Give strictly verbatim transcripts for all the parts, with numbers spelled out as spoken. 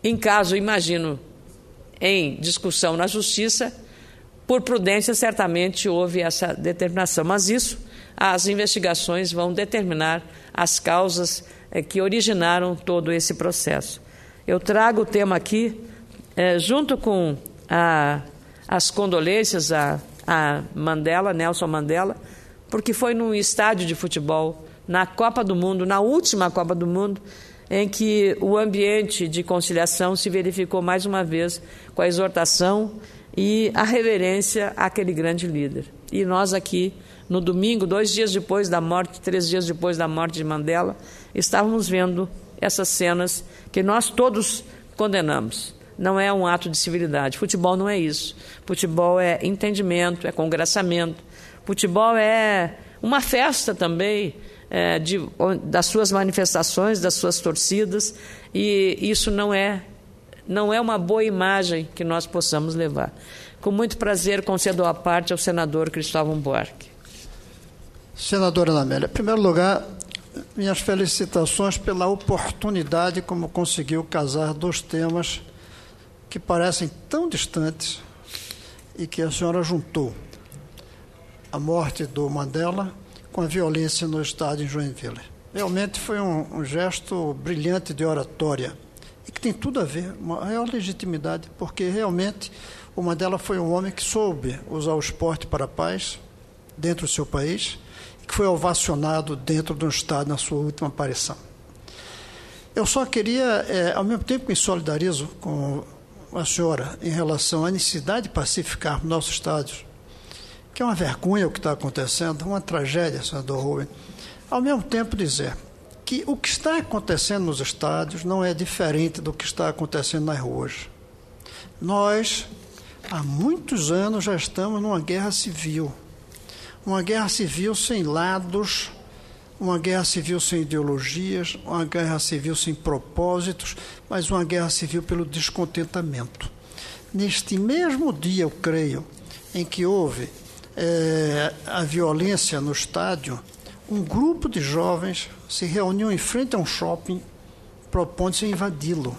em caso, imagino, em discussão na Justiça, por prudência, certamente houve essa determinação. Mas isso, as investigações vão determinar as causas eh, que originaram todo esse processo. Eu trago o tema aqui, eh, junto com a, as condolências a, a Mandela, Nelson Mandela, porque foi num estádio de futebol, na Copa do Mundo, na última Copa do Mundo, em que o ambiente de conciliação se verificou mais uma vez com a exortação e a reverência àquele grande líder. E nós aqui, no domingo, dois dias depois da morte, três dias depois da morte de Mandela, estávamos vendo essas cenas que nós todos condenamos. Não é um ato de civilidade. Futebol não é isso. Futebol é entendimento, é congraçamento. Futebol é uma festa também, é, de, das suas manifestações, das suas torcidas, e isso não é, não é uma boa imagem que nós possamos levar. Com muito prazer, concedo a parte ao senador Cristóvão Buarque. Senadora Ana Amélia, em primeiro lugar, minhas felicitações pela oportunidade como conseguiu casar dois temas que parecem tão distantes e que a senhora juntou: a morte do Mandela com a violência no estádio em Joinville. Realmente foi um, um gesto brilhante de oratória e que tem tudo a ver, uma maior legitimidade, porque realmente o Mandela foi um homem que soube usar o esporte para a paz dentro do seu país e que foi ovacionado dentro de um estádio na sua última aparição. Eu só queria, é, ao mesmo tempo que me solidarizo com a senhora em relação à necessidade de pacificar nossos estádios, que é uma vergonha o que está acontecendo, uma tragédia, senador Rubem, ao mesmo tempo dizer que o que está acontecendo nos estádios não é diferente do que está acontecendo nas ruas. Nós, há muitos anos, já estamos numa guerra civil, uma guerra civil sem lados, uma guerra civil sem ideologias, uma guerra civil sem propósitos, mas uma guerra civil pelo descontentamento. Neste mesmo dia, eu creio, em que houve É, a violência no estádio, um grupo de jovens se reuniu em frente a um shopping propondo-se invadi-lo.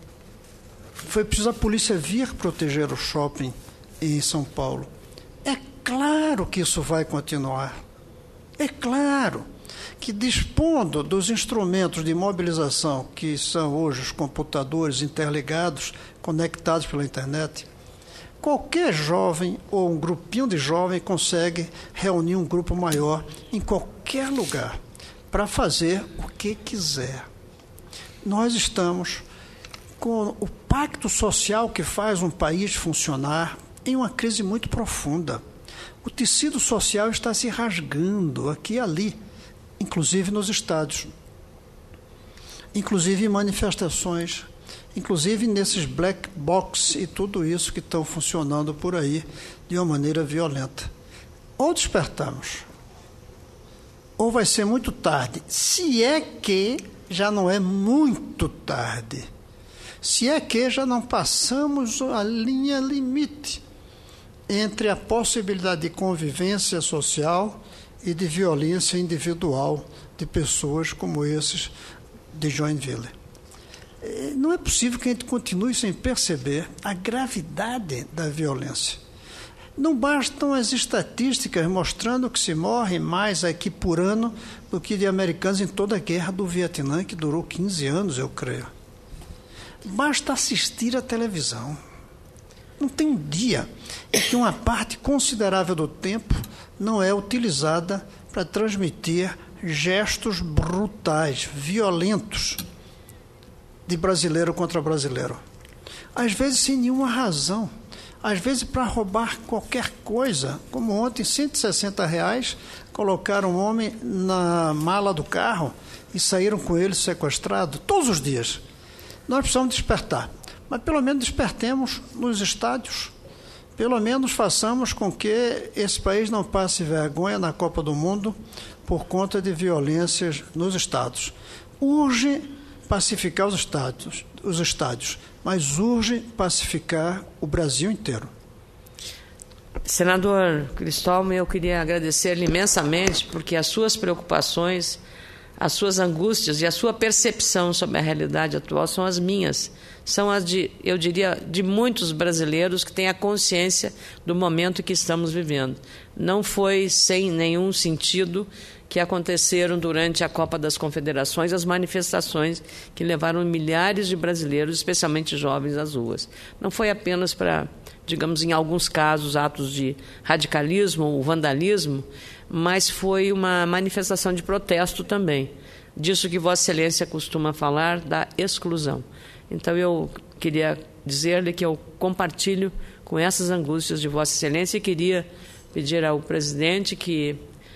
Foi preciso a polícia vir proteger o shopping em São Paulo. É claro que isso vai continuar. É claro que, dispondo dos instrumentos de mobilização, que são hoje os computadores interligados, conectados pela internet, qualquer jovem ou um grupinho de jovens consegue reunir um grupo maior em qualquer lugar para fazer o que quiser. Nós estamos com o pacto social que faz um país funcionar em uma crise muito profunda. O tecido social está se rasgando aqui e ali, inclusive nos estádios, inclusive em manifestações, inclusive nesses black box e tudo isso que estão funcionando por aí de uma maneira violenta. Ou despertamos, ou vai ser muito tarde, se é que já não é muito tarde, se é que já não passamos a linha limite entre a possibilidade de convivência social e de violência individual de pessoas como esses de Joinville. Não é possível que a gente continue sem perceber a gravidade da violência. Não bastam as estatísticas mostrando que se morre mais aqui por ano do que de americanos em toda a guerra do Vietnã, que durou quinze anos, eu creio. Basta assistir à televisão. Não tem um dia em que uma parte considerável do tempo não é utilizada para transmitir gestos brutais, violentos, de brasileiro contra brasileiro. Às vezes sem nenhuma razão. Às vezes para roubar qualquer coisa. Como ontem, cento e sessenta reais, colocaram um homem na mala do carro e saíram com ele sequestrado todos os dias. Nós precisamos despertar. Mas pelo menos despertemos nos estádios. Pelo menos façamos com que esse país não passe vergonha na Copa do Mundo por conta de violências nos estádios. Urge pacificar os estádios, os estádios, mas urge pacificar o Brasil inteiro. Senador Cristóvão, eu queria agradecer-lhe imensamente, porque as suas preocupações, as suas angústias e a sua percepção sobre a realidade atual são as minhas, são as de, eu diria, de muitos brasileiros que têm a consciência do momento que estamos vivendo. Não foi sem nenhum sentido que aconteceram durante a Copa das Confederações as manifestações que levaram milhares de brasileiros, especialmente jovens, às ruas. Não foi apenas para, digamos, em alguns casos, atos de radicalismo ou vandalismo, mas foi uma manifestação de protesto também, disso que Vossa Excelência costuma falar, da exclusão. Então, eu queria dizer-lhe que eu compartilho com essas angústias de Vossa Excelência e queria pedir ao presidente que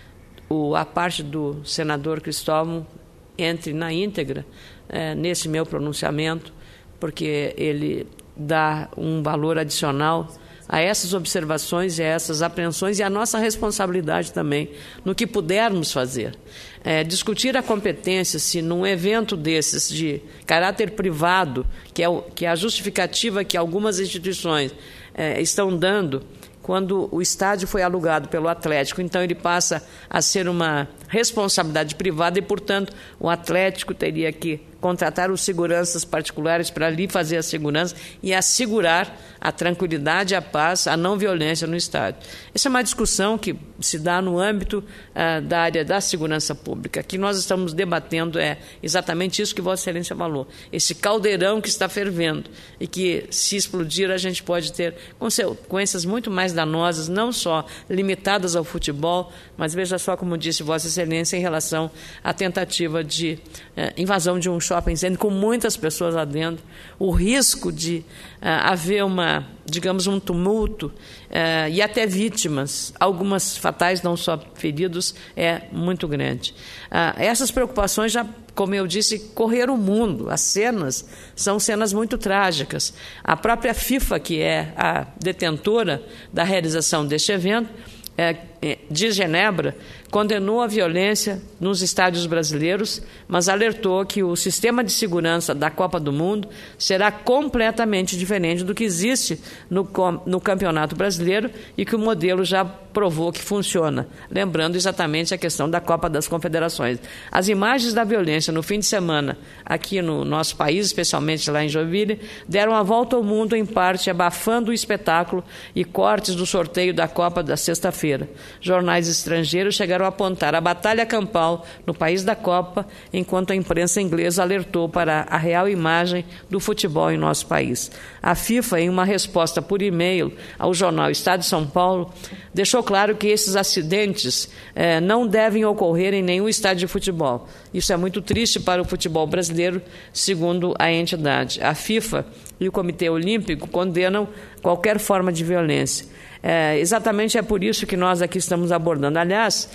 o, a parte do senador Cristóvão entre na íntegra é, nesse meu pronunciamento, porque ele dá um valor adicional a essas observações e a essas apreensões e a nossa responsabilidade também no que pudermos fazer. É, discutir a competência, se num evento desses de caráter privado, que é, o, que é a justificativa que algumas instituições é, estão dando, quando o estádio foi alugado pelo Atlético, então ele passa a ser uma responsabilidade privada e, portanto, o Atlético teria que contratar os seguranças particulares para ali fazer a segurança e assegurar a tranquilidade, a paz, a não violência no estádio. Essa é uma discussão que se dá no âmbito uh, da área da segurança pública. Aqui nós estamos debatendo é exatamente isso que Vossa Excelência falou, esse caldeirão que está fervendo e que, se explodir, a gente pode ter consequências muito mais danosas, não só limitadas ao futebol, mas veja só como disse Vossa Excelência em relação à tentativa de uh, invasão de um shopping center com muitas pessoas lá dentro, o risco de uh, haver uma, digamos, um tumulto uh, e até vítimas, algumas fatais, não só feridos, é muito grande. Uh, essas preocupações já, como eu disse, correram o mundo. As cenas são cenas muito trágicas. A própria FIFA, que é a detentora da realização deste evento, é, de Genebra, condenou a violência nos estádios brasileiros, mas alertou que o sistema de segurança da Copa do Mundo será completamente diferente do que existe no, no Campeonato Brasileiro e que o modelo já provou que funciona, lembrando exatamente a questão da Copa das Confederações. As imagens da violência no fim de semana aqui no nosso país, especialmente lá em Joinville, deram a volta ao mundo, em parte abafando o espetáculo e cortes do sorteio da Copa da sexta-feira. Jornais estrangeiros chegaram a apontar a batalha campal no país da Copa, enquanto a imprensa inglesa alertou para a real imagem do futebol em nosso país. A FIFA, em uma resposta por e-mail ao jornal Estado de São Paulo, deixou claro que esses acidentes eh, não devem ocorrer em nenhum estádio de futebol. Isso é muito triste para o futebol brasileiro, segundo a entidade. A FIFA e o Comitê Olímpico condenam qualquer forma de violência. É, exatamente é por isso que nós aqui estamos abordando. Aliás,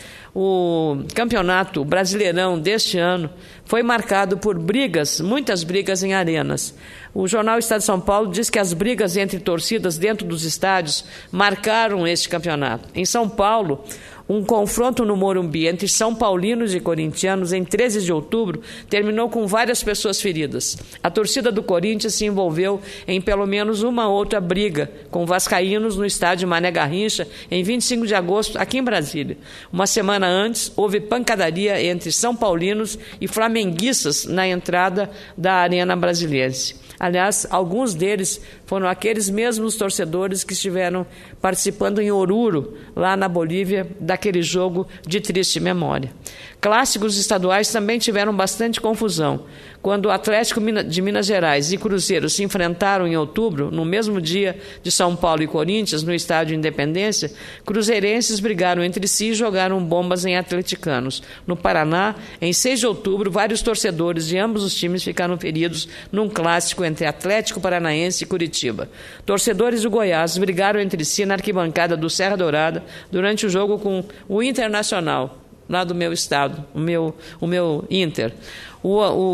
o campeonato brasileirão deste ano foi marcado por brigas, muitas brigas em arenas. O jornal Estado de São Paulo diz que as brigas entre torcidas dentro dos estádios marcaram este campeonato. Em São Paulo, um confronto no Morumbi entre São Paulinos e corintianos em treze de outubro terminou com várias pessoas feridas. A torcida do Corinthians se envolveu em pelo menos uma outra briga com vascaínos no estádio Mané Garrincha em vinte e cinco de agosto, aqui em Brasília. Uma semana antes, houve pancadaria entre São Paulinos e flamenguistas na entrada da Arena Brasiliense. Aliás, alguns deles foram aqueles mesmos torcedores que estiveram participando em Oruro, lá na Bolívia, daquele jogo de triste memória. Clássicos estaduais também tiveram bastante confusão. Quando o Atlético de Minas Gerais e Cruzeiro se enfrentaram em outubro, no mesmo dia de São Paulo e Corinthians, no estádio Independência, cruzeirenses brigaram entre si e jogaram bombas em atleticanos. No Paraná, em seis de outubro, vários torcedores de ambos os times ficaram feridos num clássico entre Atlético Paranaense e Curitiba. Torcedores do Goiás brigaram entre si na arquibancada do Serra Dourada durante o jogo com o Internacional, lá do meu estado, o meu, o meu Inter. O,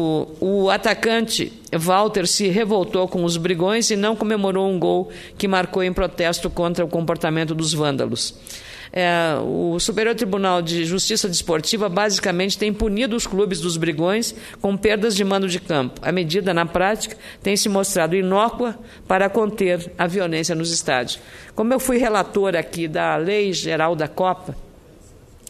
o, o atacante Walter se revoltou com os brigões e não comemorou um gol que marcou em protesto contra o comportamento dos vândalos. É, o Superior Tribunal de Justiça Desportiva basicamente tem punido os clubes dos brigões com perdas de mando de campo. A medida, na prática, tem se mostrado inócua para conter a violência nos estádios. Como eu fui relator aqui da Lei Geral da Copa,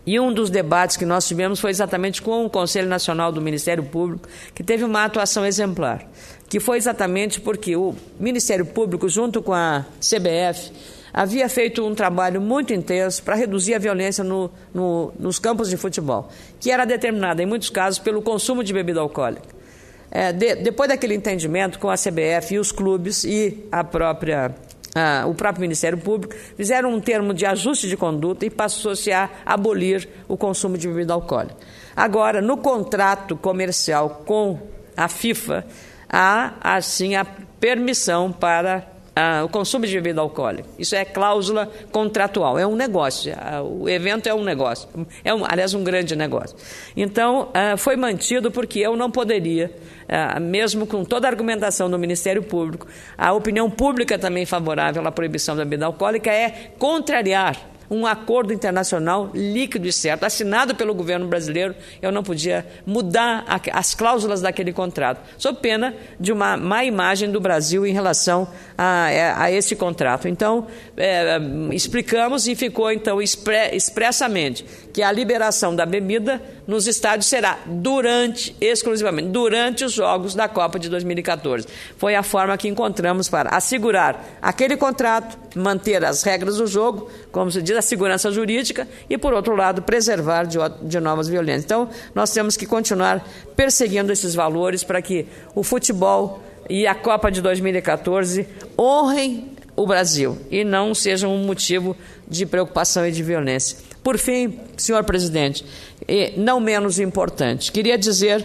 E um dos debates que nós tivemos foi exatamente com o Conselho Nacional do Ministério Público, que teve uma atuação exemplar, que foi exatamente porque o Ministério Público, junto com a C B F, havia feito um trabalho muito intenso para reduzir a violência no, no, nos campos de futebol, que era determinada, em muitos casos, pelo consumo de bebida alcoólica. É, de, depois daquele entendimento com a C B F e os clubes e a própria... Ah, o próprio Ministério Público, fizeram um termo de ajuste de conduta e passou-se a abolir o consumo de bebida alcoólica. Agora, no contrato comercial com a FIFA, há, assim, a permissão para ah, o consumo de bebida alcoólica. Isso é cláusula contratual, é um negócio, ah, o evento é um negócio, é um, aliás, um grande negócio. Então, ah, foi mantido porque eu não poderia... Uh, mesmo com toda a argumentação do Ministério Público, a opinião pública também favorável à proibição da bebida alcoólica é contrariar um acordo internacional líquido e certo, assinado pelo governo brasileiro. Eu não podia mudar a, as cláusulas daquele contrato, sob pena de uma má imagem do Brasil em relação a, a, a esse contrato. Então, é, explicamos e ficou então expre, expressamente que a liberação da bebida nos estádios será durante, exclusivamente, durante os Jogos da Copa de dois mil e quatorze. Foi a forma que encontramos para assegurar aquele contrato, manter as regras do jogo, como se diz, a segurança jurídica e, por outro lado, preservar de, de novas violências. Então, nós temos que continuar perseguindo esses valores para que o futebol e a Copa de dois mil e quatorze honrem o Brasil e não sejam um motivo de preocupação e de violência. Por fim, senhor presidente, e não menos importante, queria dizer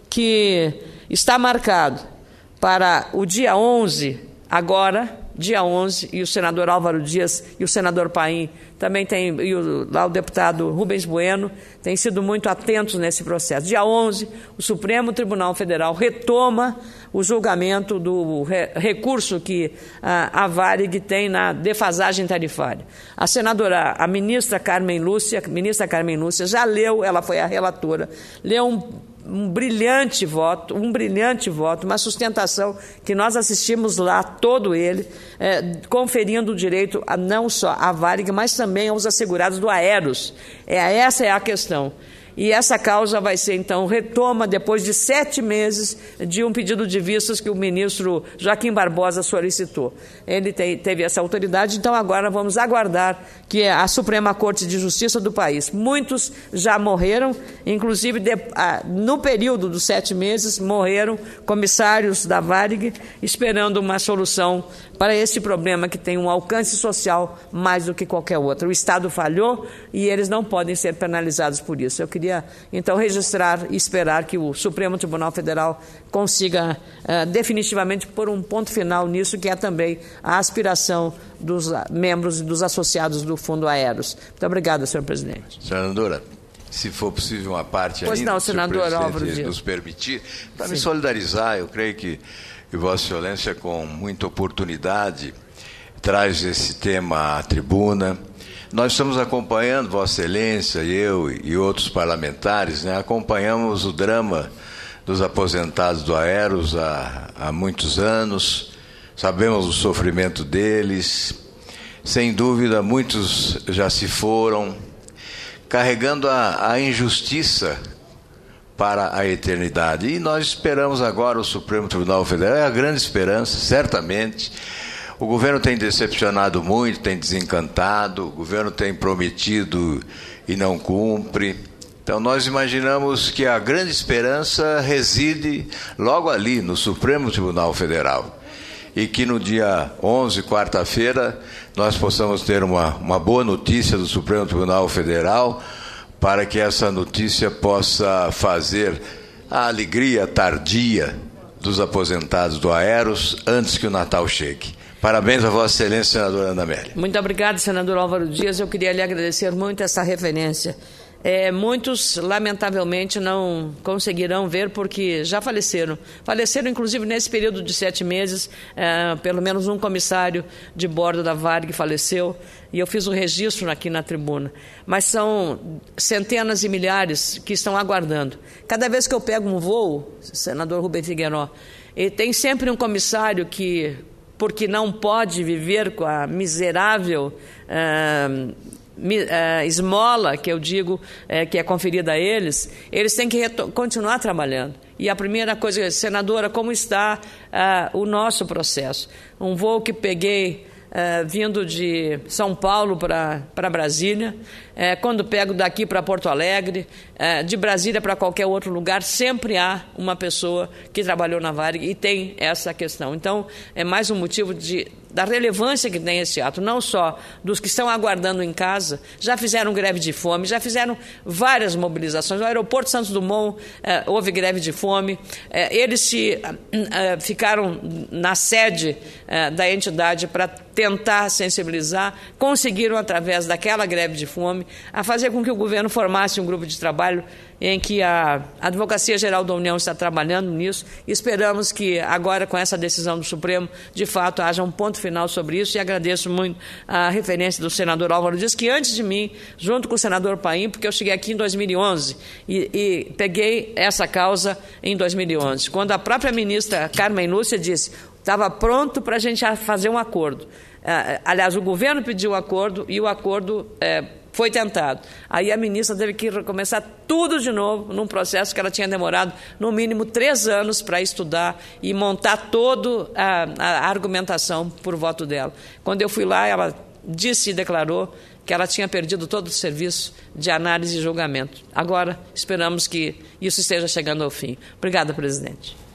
que está marcado para o dia onze, agora, dia onze, e o senador Álvaro Dias e o senador Paim também tem, e o, lá o deputado Rubens Bueno, têm sido muito atentos nesse processo. Dia onze, o Supremo Tribunal Federal retoma o julgamento do re, recurso que a, a Varig tem na defasagem tarifária. A senadora, a ministra Carmen Lúcia, ministra Carmen Lúcia já leu, ela foi a relatora, leu um um brilhante voto, um brilhante voto, uma sustentação que nós assistimos lá, todo ele, é, conferindo o direito a, não só à Varig, mas também aos assegurados do Aeros. É, essa é a questão. E essa causa vai ser, então, retoma depois de sete meses de um pedido de vistas que o ministro Joaquim Barbosa solicitou. Ele te, teve essa autoridade, então agora vamos aguardar que a Suprema Corte de Justiça do país. Muitos já morreram, inclusive de, ah, no período dos sete meses, morreram comissários da Varig esperando uma solução para esse problema que tem um alcance social mais do que qualquer outro. O Estado falhou e eles não podem ser penalizados por isso. Eu queria, então, registrar e esperar que o Supremo Tribunal Federal consiga uh, definitivamente pôr um ponto final nisso, que é também a aspiração dos membros e dos associados do Fundo Aeros. Muito obrigada, senhor presidente. Senadora, se for possível uma parte pois ainda, não, senador Álvaro Dias, nos permitir, para me solidarizar, eu creio que E Vossa Excelência, com muita oportunidade, traz esse tema à tribuna. Nós estamos acompanhando, Vossa Excelência, eu e outros parlamentares, né, acompanhamos o drama dos aposentados do Aeros há, há muitos anos, sabemos o sofrimento deles. Sem dúvida, muitos já se foram, carregando a, a injustiça para a eternidade. E nós esperamos agora o Supremo Tribunal Federal, é a grande esperança, certamente. O governo tem decepcionado muito, tem desencantado, o governo tem prometido e não cumpre. Então nós imaginamos que a grande esperança reside logo ali, no Supremo Tribunal Federal. E que no dia onze, quarta-feira, nós possamos ter uma, uma boa notícia do Supremo Tribunal Federal, para que essa notícia possa fazer a alegria tardia dos aposentados do Aeros antes que o Natal chegue. Parabéns a Vossa Excelência, senadora Ana Amélia. Muito obrigado, senador Álvaro Dias. Eu queria lhe agradecer muito essa referência. É, muitos, lamentavelmente, não conseguirão ver porque já faleceram. Faleceram, inclusive, nesse período de sete meses, é, pelo menos um comissário de bordo da Varig faleceu, e eu fiz o registro aqui na tribuna. Mas são centenas e milhares que estão aguardando. Cada vez que eu pego um voo, senador Rubem Figueiró, e tem sempre um comissário que, porque não pode viver com a miserável... É, uh, esmola, que eu digo uh, que é conferida a eles, eles têm que continuar trabalhando. E a primeira coisa, senadora, como está uh, o nosso processo? Um voo que peguei uh, vindo de São Paulo para Brasília, uh, quando pego daqui para Porto Alegre, uh, de Brasília para qualquer outro lugar, sempre há uma pessoa que trabalhou na Varig e tem essa questão. Então, é mais um motivo de... da relevância que tem esse ato, não só dos que estão aguardando em casa, já fizeram greve de fome, já fizeram várias mobilizações. No aeroporto Santos Dumont eh, houve greve de fome, eh, eles se, eh, ficaram na sede eh, da entidade para tentar sensibilizar, conseguiram, através daquela greve de fome, a fazer com que o governo formasse um grupo de trabalho em que a Advocacia Geral da União está trabalhando nisso. Esperamos que agora, com essa decisão do Supremo, de fato, haja um ponto final sobre isso, e agradeço muito a referência do senador Álvaro Dias, que antes de mim, junto com o senador Paim, porque eu cheguei aqui em dois mil e onze e, e peguei essa causa em dois mil e onze, quando a própria ministra Carmen Lúcia disse estava pronto para a gente fazer um acordo. Aliás, o governo pediu um acordo e o acordo é, foi tentado. Aí a ministra teve que recomeçar tudo de novo, num processo que ela tinha demorado no mínimo três anos para estudar e montar toda a, a argumentação por voto dela. Quando eu fui lá, ela disse e declarou que ela tinha perdido todo o serviço de análise e julgamento. Agora, esperamos que isso esteja chegando ao fim. Obrigada, presidente.